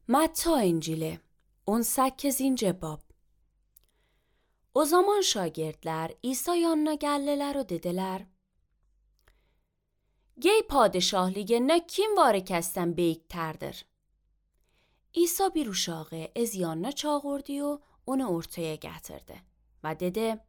Matta İncili 18. bab. O zaman şagirdler İsa yanına geldiler ve dediler: Gey padişahligine kim var kesten beyikterdir? İsa bir uşağı az yanına çağırdı و onu ortaya getirdi ve dedi: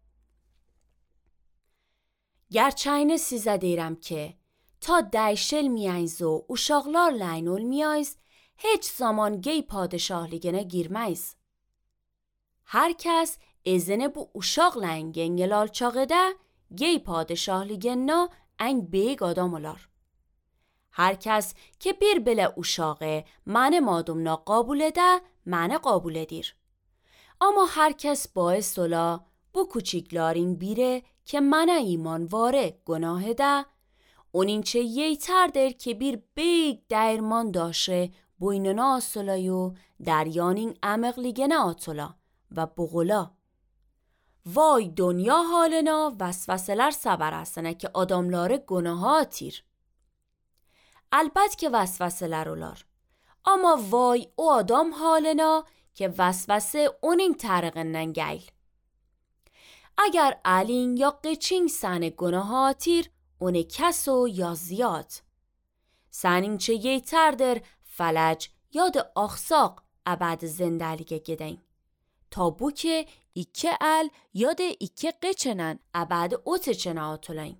Gerçeğini size derim ki ta değişilmeyiz و uşaklarla این olmayız, hiç zaman gey padişahligine girmeyiz. Herkes izini bu uşakla این gengel alçağıda gey padişahligine en büyük adam olar. Herkes که bir bile uşağı من adımna قابل ده من قابل edir. Ama herkes باعث ola bu küçüklerin biri که من ایمان واره گناه ده onun çe yeyterdir ki bir büyük değirman daşı boynuna asılayı deryanın əməqligene atıla ve boğula. Vay dünya halına vesveseler seberesine ki adamları günaha atir. Elbet ki vesveseler olar. Ama vay o adam halına ki vesvese onun tariqinden geyl. Eگر elin یا قچین سن گناه آتیر اون کسو یا زیاد. سنین چه یه تردر فلج یاد آخساق ابد زندلیگه گدین. تا بو که ایکه ال یاد ایکه قچنن ابد اوت چنه آتولین.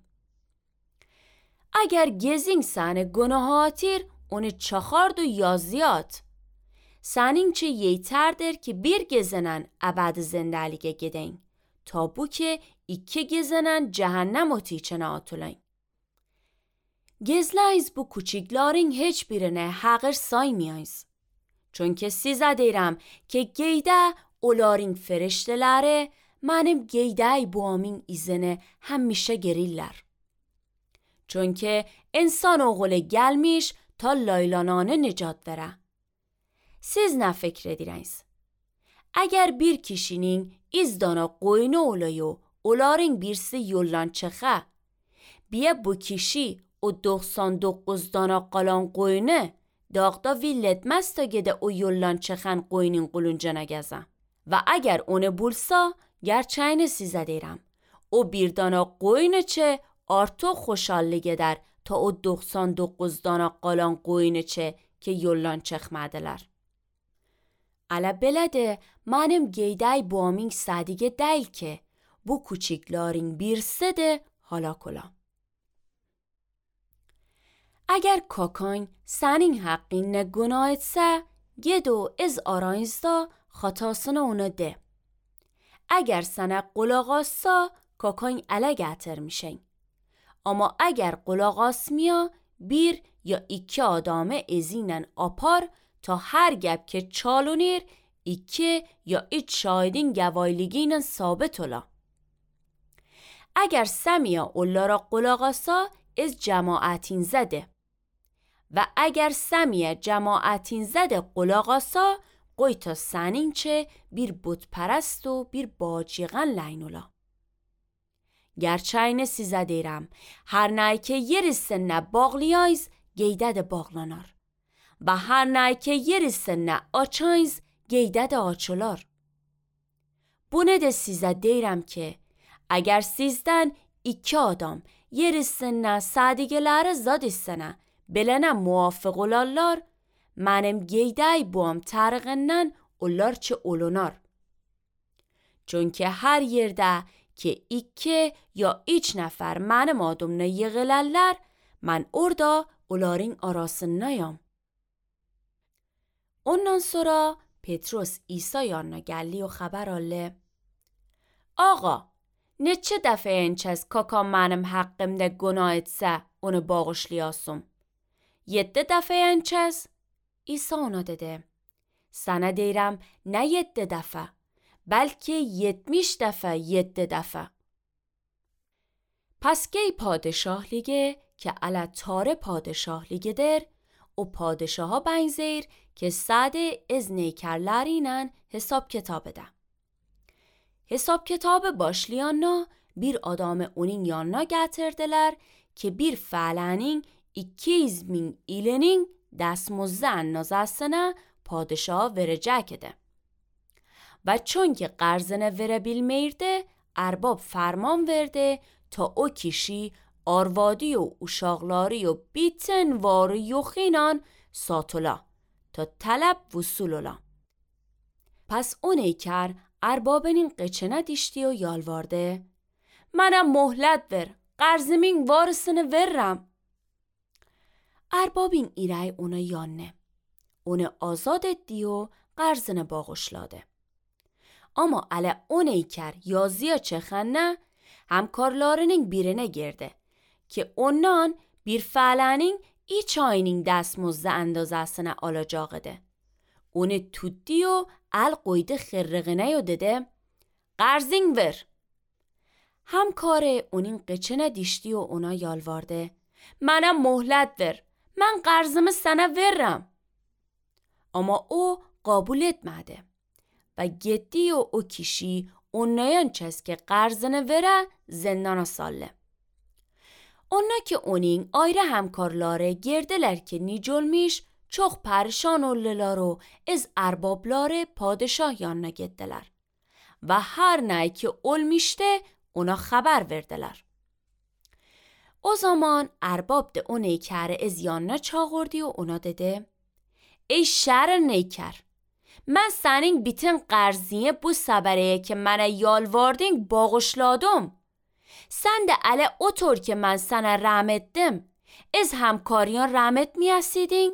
اگر گزین سن گناه آتیر اون چخارد و یا زیاد. سنین چه یه تردر که بیر گزنن ابد زندلیگه گدین. تا بو که ایکه گزنن جهنم و تیچنه آتولین. Gezleyiz bu küçüklerin hiçbirine haƙır saymayız. Çünkü size derim ki geyde onların ferişteleri benim geyde buamın izine hemmişe gerirler. Çünkü insan oğlu gelmiş ta laylananı nicat vere. Siz ne fikir edirsiniz? Eğer bir kişinin izdana qoyunu olayı onların birisi yollan çıxa, biye bu kişi o 99 dana qalan qoyunu dağda villetmez ta gede o yollan çıxan qoyunun quluncana gəzə. Ve eğer onu bulsa, gerçeğini size derim. O bir dana qoyunu çe artıq xoşalli gedər ta o 99 dana qalan qoyunu çe ki yollan çıxmadılar. Ələ belədir, mənim geydəy buamın sədiqə deyil ki, bu küçüklərin birisidir halak ola. اگر کاکان سنین حقین گناه اتسه گدو از آرانیزدا خطاسنا اونا ده. اگر سنه قلاغاسا کاکان الگ اتر میشن. اما اگر قلاغاس میا بیر یا ایکه آدامه ازینن آپار تا هر گب که چالونیر ایکه یا ایچ شایدین گوایلیگینن ثابت اولا. اگر سمیا اولا را قلاغاسا از جماعتین زده. و اگر سمیه جماعتین زده قلاغاسا قوی تا سنین چه بیر بود پرست و بیر باجیغن لینولا. گرچه سیزه دیرم هر نای که یریسن نه باغلیایز گیده ده باغلانار و هر نای که یریسن نه آچایز گیده ده آچولار. بونه ده سیزه دیرم که اگر سیزدن ایکی آدم یریسن نه سادیگلاره زادیستنه بلنه موافق اولالار منم گیدای بوام ترغنن اولار چه اولونار. چون که هر یرده که ایکه یا ایچ نفر منم آدم نه یغلالر من orada اولارین آراسن نیام. Ondan sonra Petrus İsa yanına geldi و خبر آله. آقا نه چه دفعه اینچز کاکا منم حقم ده گناه اتسه اونو باغشلیاسم. 7 دفعه انچز؟ ایسا اونا دده. سنه دیرم نه 7 دفعه بلکه 70 دفعه 7 دفعه. پس گی پادشاه لیگه که علا تاره پادشاه لیگه در و پادشاه ها بینزیر که ساده از نیکرلرینن حساب کتاب ده. حساب کتاب başlayanna bir adamı onun yanına getirdiler ki bir فعلانین 200,000 ایلنین دستمزد اندازه‌سنه padişaha verecekdi. Ve çünkü qarzını verebilmeyirdi, erbab ferman verdi ta o kişi arvadi و uşaqları و bütün varı yoxinan satula تا طلب وصول ola. پس o نیکر اربابنین قچنه دیشتی و یالوارده منم مهلت ver قرزمین وارسını veririm. Erbabin irey ona yanne. Onu azad etti و قرزını bağışladı. Ama ale o نیکر yazıya çekenne همکارlarının birine girdi که ondan bir fələnin iç ayının destmزد اندازesine alacaktı. Onu tuttu و el koydu xırrığına و dedi قرزین ver. همکار onun قچنه دیشتی و ona yalvardı. منم مهلت ver. من قرضımı sana veririm. Ama o قبول etmedi. و gitti و o kişi ondan çes که قرضını vere zindana salle. Onlar ki onun ayrı همکارları girdiler ki nicolmiş çok perişan oldular و از erbabları padişah yanına gittiler. و her ne ki olmuştu ona haber verdiler. O zaman erbab de o نیکر از yanına çağırdı و ona dedi ای şer نیکر من senin bütün قرضیه bu səbəriye ki mənə yalvardın bağışladım. Sen de ələ otur ki mən sənə rəhm etdim. از همکاریان رحم etməyəsidin?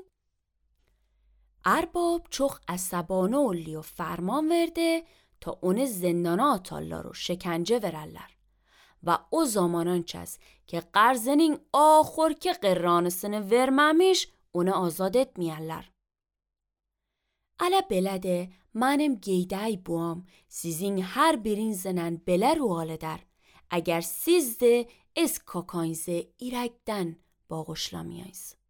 Erbab çok əsəbانه oldu و فرمان verdi تا onu zindana atarlar و şekence vererler. Ve o zamanın çes ki qarzının axırki qırranısını vermemiş onu azad etmeyerler. Ələ belədir, mənim qeydəy buam, sizin hər birinizdən belə ruhal edər, əgər siz də ez kakaynızı irəkdən bağışlamayayız.